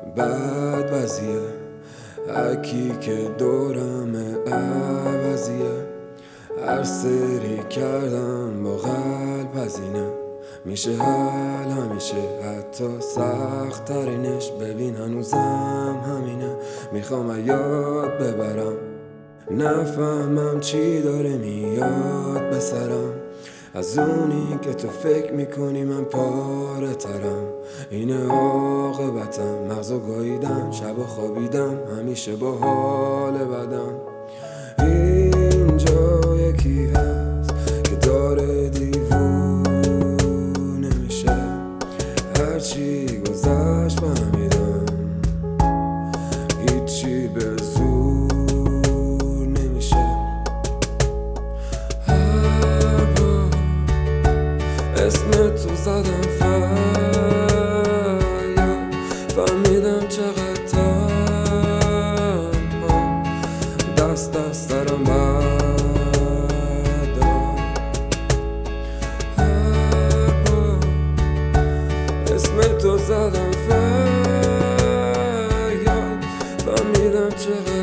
بد وضعیه، هرکی که دورمه عوضیه. هر سری کردم با قلب هزینه، میشه حل همیشه حتی سخت ترینش. ببین هنوزم همینه، میخوام یاد ببرم، نفهمم چی داره میاد به سرم. از اونی که تو فکر میکنی من پاره ترم، اینه عاقبتم. مغزو گاییدم، شب خوابیدم، همیشه با حال بدم. اینجا یکی هست که داره دیوونه میشه، هرچی گذشت فهمیدم هیچی به زور نمیشه. هر بار اسم تو زدم فریاد، فهمیدم چقدر تنها، دست دارم بردار. هر بار اسم تو زدم فریاد، فهمیدم چقدر